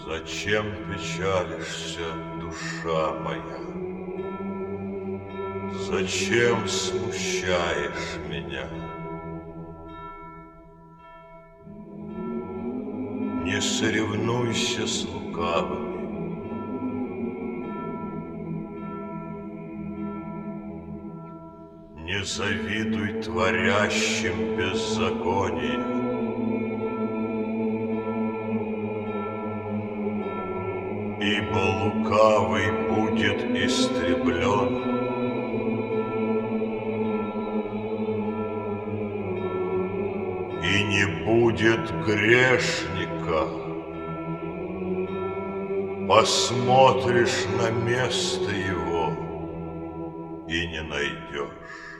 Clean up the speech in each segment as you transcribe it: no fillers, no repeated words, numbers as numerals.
Зачем печалишься, душа моя? Зачем смущаешь меня? Не соревнуйся с лукавыми. Не завидуй творящим беззаконие. Ибо лукавый будет истреблен. И не будет грешника. Посмотришь на место его и не найдешь.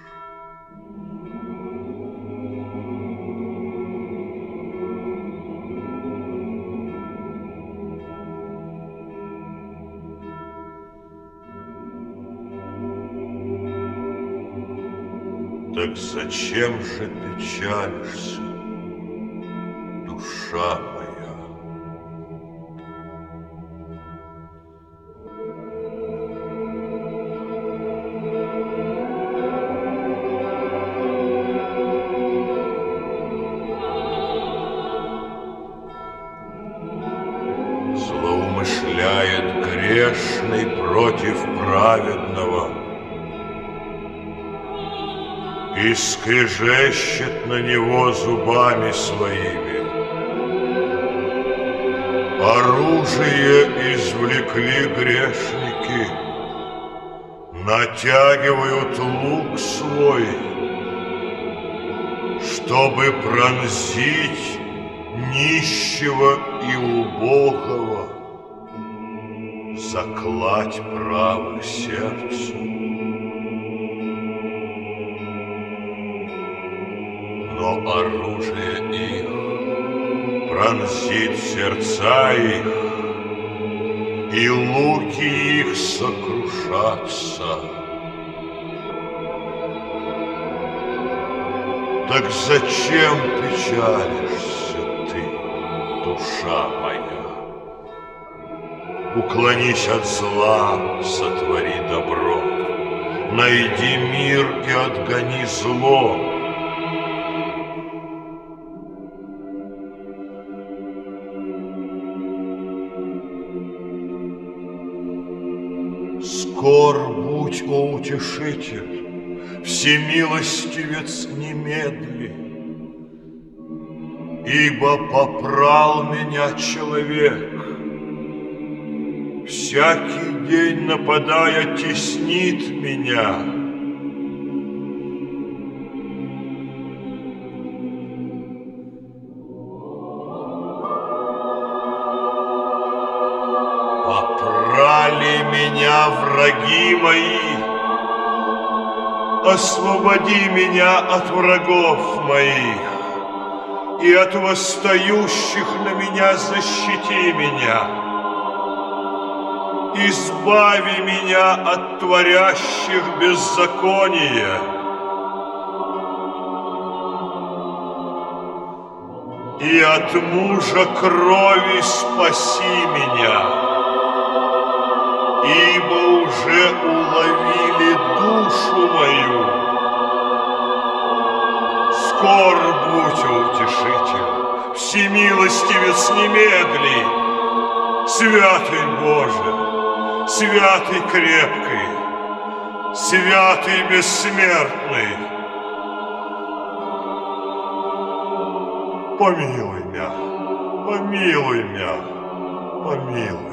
Так зачем же печалишься, душа моя? Злоумышляет грешный против праведного и скрежещет на него зубами своими. Оружие извлекли грешники, натягивают лук свой, чтобы пронзить нищего и убогого, заклать правых сердцу. Но оружие их пронзит сердца их, и луки их сокрушатся. Так зачем печалишься ты, душа моя? Уклонись от зла, сотвори добро, найди мир и отгони зло. Скор будь, о утешитель, всемилостивец немедли, ибо попрал меня человек, всякий день нападая теснит меня. Попрали меня враги мои, освободи меня от врагов моих, и от восстающих на меня защити меня. Избави меня от творящих беззаконие. И от мужа крови спаси меня. Ибо уже уловили душу мою. Скор будь, о утешитель, всемилостивец немедли, святый Боже, святый крепкий, святый бессмертный. Помилуй меня, помилуй меня, помилуй.